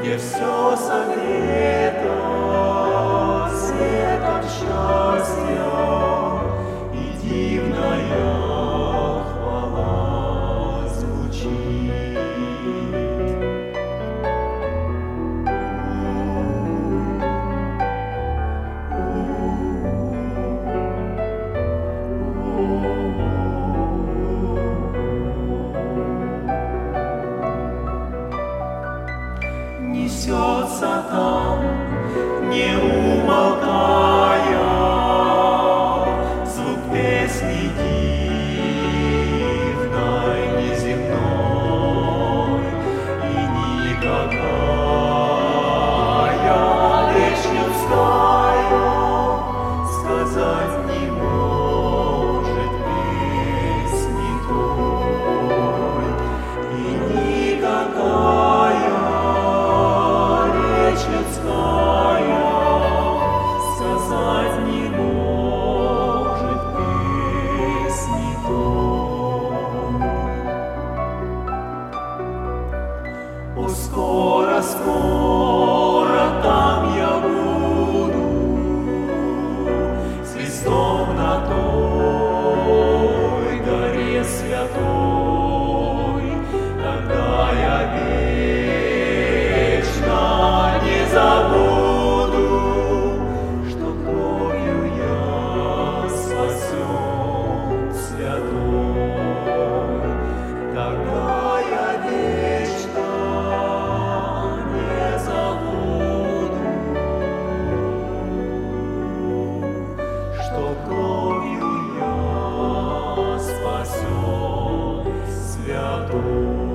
где все согрето светом счастья и дивная хвала звучит. Несется там, не умолкая, звук песни дивной, неземной, и никакая речь людская сказать не может песни той, и никакая людская сказать не может песни той. О, скоро, скоро там я буду с Христом на той горе святой, тогда я не забуду, что кровью я спасен святой. Тогда я вечно не забуду, что кровью я спасен святой.